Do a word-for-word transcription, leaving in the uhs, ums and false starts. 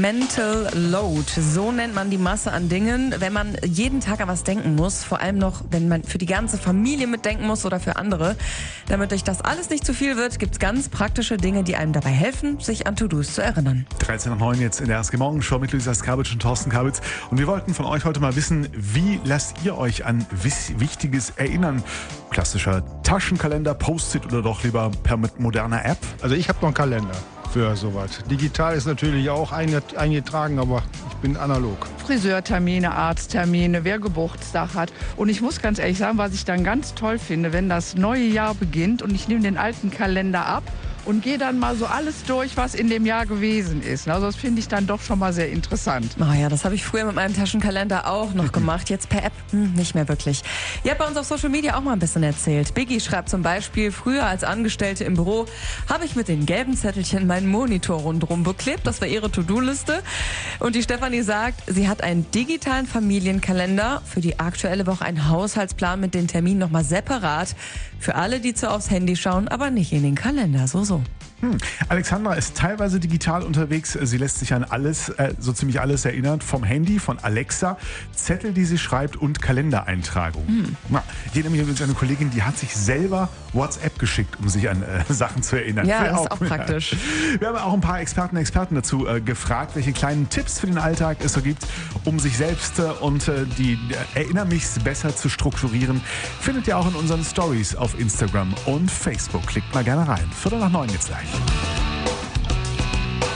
Mental Load, so nennt man die Masse an Dingen, wenn man jeden Tag an was denken muss, vor allem noch, wenn man für die ganze Familie mitdenken muss oder für andere. Damit euch das alles nicht zu viel wird, gibt es ganz praktische Dinge, die einem dabei helfen, sich an To-Dos zu erinnern. dreizehn nach neun jetzt in der R S G Morgenshow mit Luisa Skabitsch und Thorsten Kabitz. Und wir wollten von euch heute mal wissen, wie lasst ihr euch an Wichtiges erinnern? Klassischer Taschenkalender, Post-it oder doch lieber per moderner App? Also ich habe noch einen Kalender für sowas. Digital ist natürlich auch eingetragen, aber ich bin analog. Friseurtermine, Arzttermine, wer Geburtstag hat. Und ich muss ganz ehrlich sagen, was ich dann ganz toll finde, wenn das neue Jahr beginnt und ich nehme den alten Kalender ab und gehe dann mal so alles durch, was in dem Jahr gewesen ist. Also das finde ich dann doch schon mal sehr interessant. Oh ja, das habe ich früher mit meinem Taschenkalender auch noch gemacht. Jetzt per App hm, nicht mehr wirklich. Ihr habt bei uns auf Social Media auch mal ein bisschen erzählt. Biggie schreibt zum Beispiel, früher als Angestellte im Büro habe ich mit den gelben Zettelchen meinen Monitor rundherum beklebt. Das war ihre To-Do-Liste. Und die Stefanie sagt, sie hat einen digitalen Familienkalender, für die aktuelle Woche einen Haushaltsplan mit den Terminen nochmal separat. Für alle, die zu aufs Handy schauen, aber nicht in den Kalender. So, so. Hm. Alexandra ist teilweise digital unterwegs. Sie lässt sich an alles, äh, so ziemlich alles erinnern. Vom Handy, von Alexa, Zettel, die sie schreibt und Kalendereintragung. Hm. Na, ich erinnere mich übrigens an eine Kollegin, die hat sich selber WhatsApp geschickt, um sich an äh, Sachen zu erinnern. Ja, das ist auch praktisch. Wir haben auch ein paar Experten und Experten dazu äh, gefragt, welche kleinen Tipps für den Alltag es so gibt, um sich selbst äh, und äh, die äh, Erinnermichs besser zu strukturieren. Findet ihr auch in unseren Stories auf Instagram und Facebook. Klickt mal gerne rein. Viertel nach neun jetzt gleich.